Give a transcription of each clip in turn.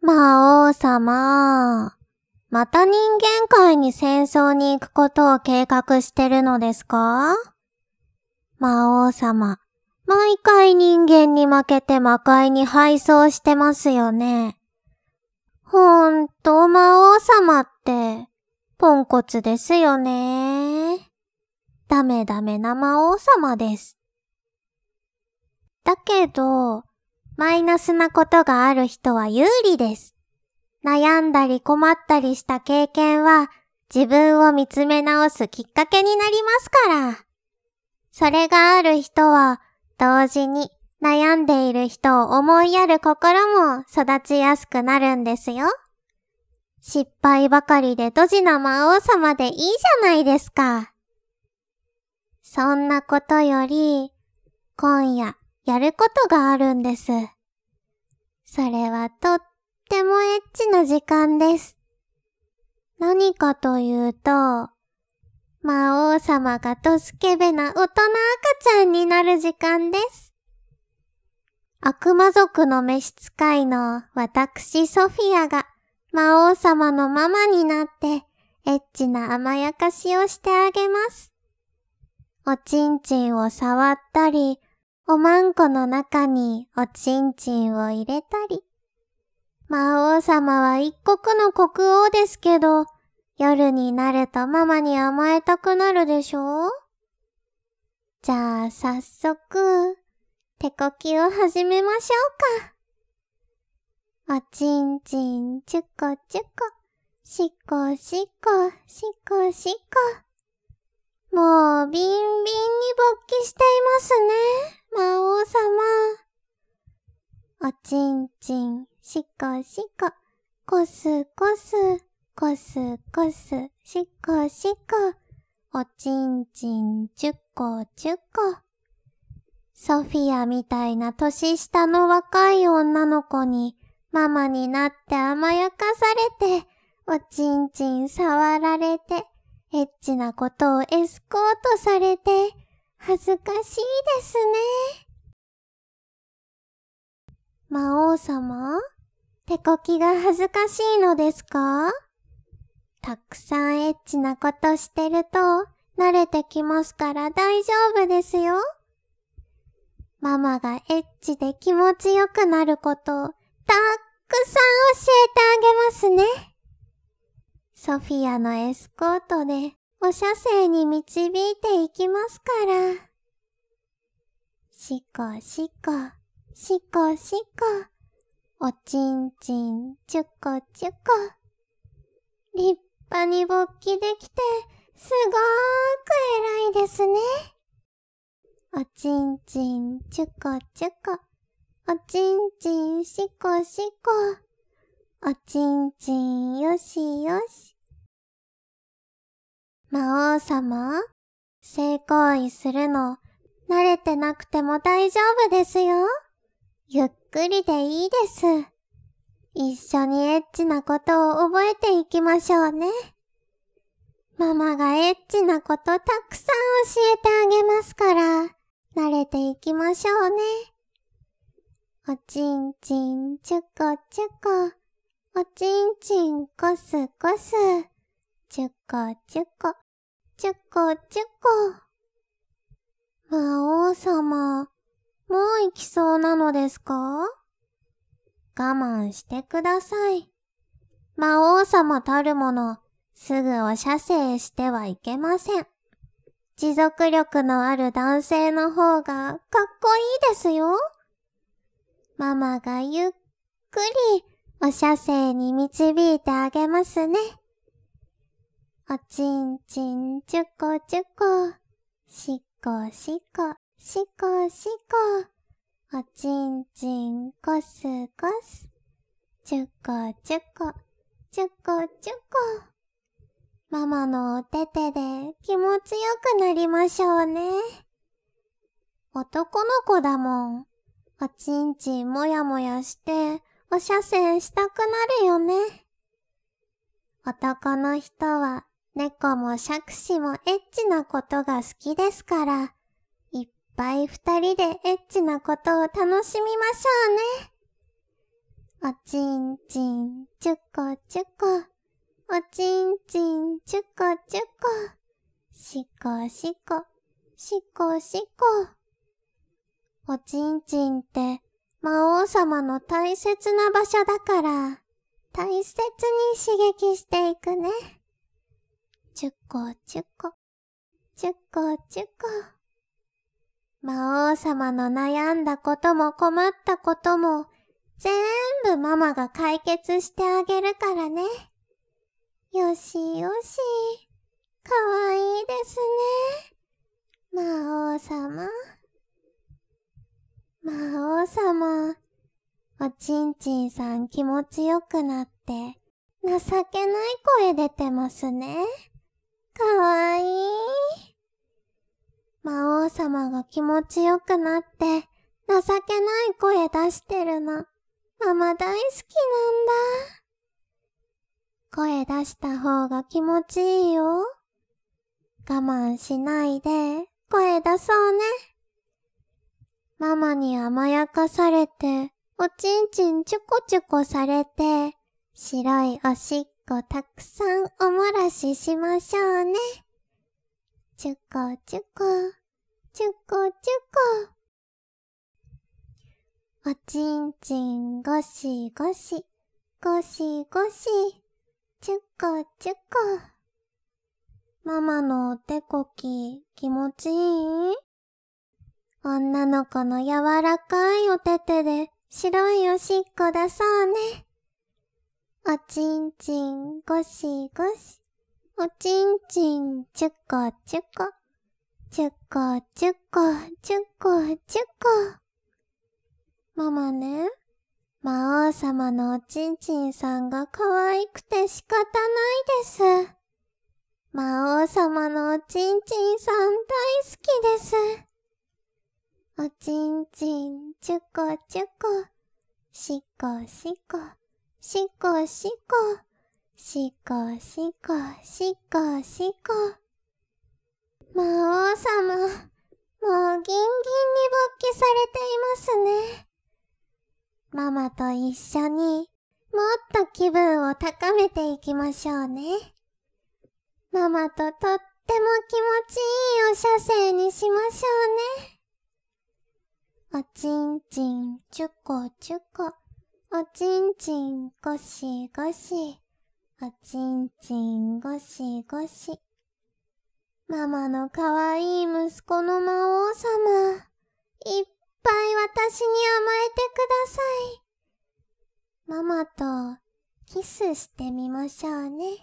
魔王様、また人間界に戦争に行くことを計画してるのですか？魔王様、毎回人間に負けて魔界に敗走してますよね。ほんと魔王様って、ポンコツですよね。ダメな魔王様です。だけど、マイナスなことがある人は有利です。悩んだり困ったりした経験は自分を見つめ直すきっかけになりますから。それがある人は同時に悩んでいる人を思いやる心も育ちやすくなるんですよ。失敗ばかりでドジな魔王様でいいじゃないですか。そんなことより、今夜やることがあるんです。それはとってもエッチな時間です。何かというと、魔王様がドスケベな大人赤ちゃんになる時間です。悪魔族の召使いの私ソフィアが魔王様のママになってエッチな甘やかしをしてあげます。おちんちんを触ったり、おまんこの中におちんちんを入れたり。魔王様は一国の国王ですけど、夜になるとママに甘えたくなるでしょ？じゃあ早速、手こきを始めましょうか。おちんちんちゅこちゅこ、しこしこ、しこしこ。もうビンビンに勃起していますね、魔王様。おちんちん、しこしこ、こすこす、こすこす、しこしこ、おちんちん、ちゅこちゅこ。ソフィアみたいな年下の若い女の子にママになって甘やかされて、おちんちん触られて、エッチなことをエスコートされて、恥ずかしいですね。魔王様、手こきが恥ずかしいのですか？たくさんエッチなことしてると慣れてきますから大丈夫ですよ。ママがエッチで気持ちよくなることをたくさん教えてあげますね。ソフィアのエスコートでお射精に導いていきますから。しこしこ、しこしこ、おちんちんちゅこちゅこ。立派に勃起できてすごーく偉いですね。おちんちんちゅこちゅこ、おちんちんしこしこ、おちんちんよしよし。魔王様、性行為するの慣れてなくても大丈夫ですよ。ゆっくりでいいです。一緒にエッチなことを覚えていきましょうね。ママがエッチなことたくさん教えてあげますから、慣れていきましょうね。おちんちんちゅこちゅこ、おちんちんこすこす、ちゅこちゅこ、ちゅこちゅこ。魔王様、もう行きそうなのですか？我慢してください。魔王様たるもの、すぐお射精してはいけません。持続力のある男性の方がかっこいいですよ。ママがゆっくりお射精に導いてあげますね。おちんちんちゅこちゅこ、しこしこ、しこしこ、おちんちんこすこす、ちゅこちゅこ、ちゅこちゅこ。ママのお手手で気持ちよくなりましょうね。男の子だもん。おちんちんもやもやしてお射精したくなるよね。男の人は猫も杓子もエッチなことが好きですから、いっぱい二人でエッチなことを楽しみましょうね。 おちんちんちゅこちゅこ。おちんちんちゅこちゅこ。しこしこ、しこしこ。おちんちんって魔王様の大切な場所だから、大切に刺激していくね。ちゅこちゅこ、ちゅこちゅこ。魔王様の悩んだことも困ったことも、全部ママが解決してあげるからね。よしよし。かわいいですね。魔王様。魔王様。おちんちんさん気持ちよくなって、情けない声出てますね。かわいい。魔王様が気持ちよくなって、情けない声出してるの。ママ大好きなんだ。声出した方が気持ちいいよ。我慢しないで、声出そうね。ママに甘やかされて、おちんちんちゅこちゅこされて、白いおしっこたくさんお漏らししましょうね。ちゅこちゅこ、ちゅこちゅこ。おちんちんごしごし、ごしごし、ちゅこちゅこ。ママのお手こき気持ちいい？女の子の柔らかいお手手で白いおしっこ出そうね。おちんちんごしごし、おちんちんちゅこちゅこ、ちゅこちゅこちゅこちゅこ。ママね、魔王様のおちんちんさんが可愛くて仕方ないです。魔王様のおちんちんさん大好きです。おちんちんちゅこちゅこ、しこしこ、しこしこ、しこしこ、しこしこ。魔王様、もうギンギンに勃起されていますね。ママと一緒にもっと気分を高めていきましょうね。ママととっても気持ちいいお射精にしましょうね。おちんちんちゅこちゅこ、おちんちんごしごし、おちんちんごしごし。ママのかわいい息子の魔王様、いっぱい私に甘えてください。ママとキスしてみましょうね。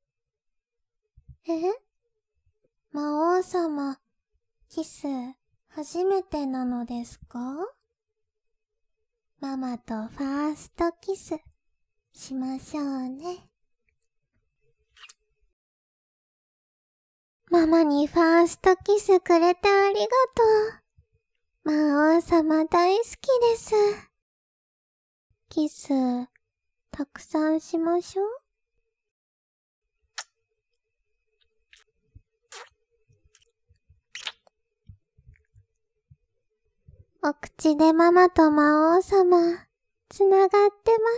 魔王様、キス初めてなのですか？ママとファーストキスしましょうね。ママにファーストキスくれてありがとう。魔王様大好きです。キス、たくさんしましょう。お口でママと魔王様、つながってます。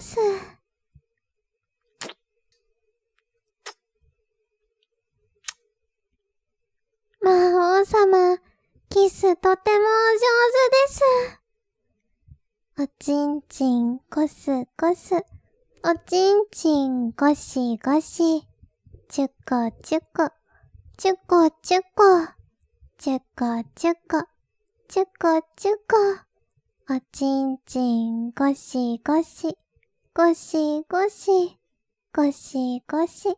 魔王様、キスとてもお上手です。おちんちんこすこす、おちんちんごしごし、ちゅこちゅこ、ちゅこちゅこ、ちゅこちゅこ、ちゅこちゅこ。おちんちんごしごし、ごしごし、ごしごし。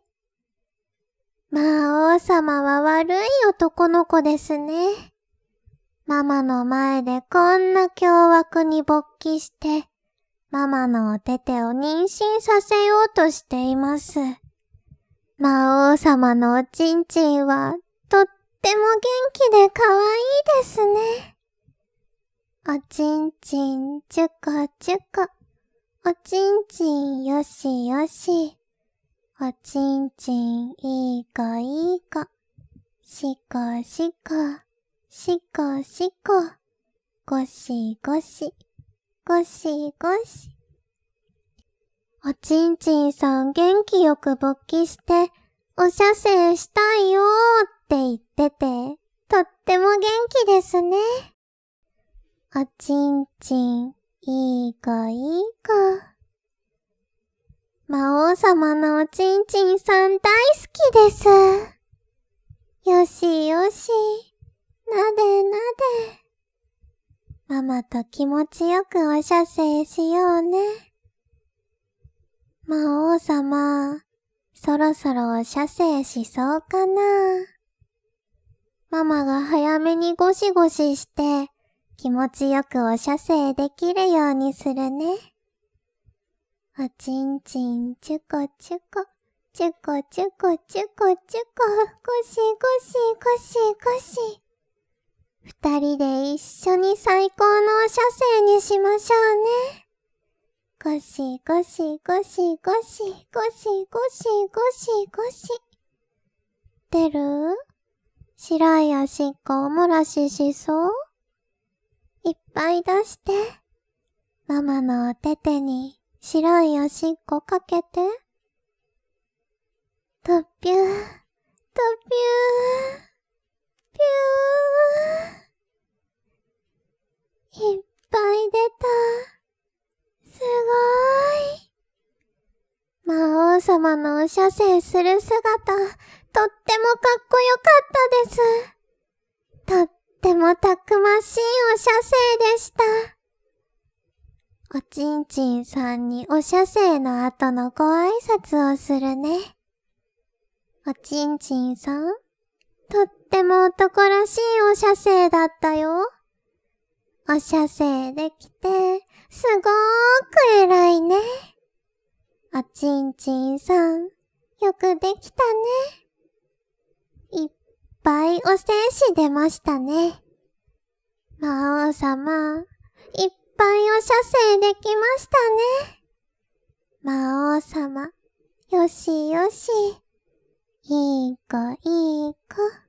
魔王様は悪い男の子ですね。ママの前でこんな凶悪に勃起して、ママのお手手を妊娠させようとしています。魔王様のおちんちんはとっても元気で可愛いですね。おちんちんちゅこちゅこ、おちんちんよしよし、おちんちんいい子いい子、しこしこ、しこしこ、ごしごし、ごしごし。 おちんちんさん元気よく勃起して、お射精したいよーって言ってて、とっても元気ですね。おちんちん、いい子いい子。魔王様のおちんちんさん大好きです。よしよし、なでなで。ママと気持ちよくお射精しようね。魔王様、そろそろお射精しそうかな。ママが早めにゴシゴシして、気持ちよくお射精できるようにするね。おちんちんチュコチュコ、チュコチュコチュコチュコ、ゴシゴシゴシゴシ。二人で一緒に最高のお射精にしましょうね。ゴシゴシゴシゴシゴシゴシゴシゴシ。出る？白いおしっこおもらししそう？いっぱい出して。ママのお手手に白いおしっこかけて。とっぴゅー、とっぴゅー、ぴゅー。いっぱい出た。すごーい。魔王様のお射精する姿、とってもかっこよかったです。とってもたくましいお射精でした。おちんちんさんにお射精の後のご挨拶をするね。おちんちんさん、とっても男らしいお射精だったよ。お射精できて、すごーく偉いね。おちんちんさん、よくできたね。いっぱいお精子出ましたね。魔王様、いっぱいお射精できましたね。魔王様、よしよし。いい子いい子。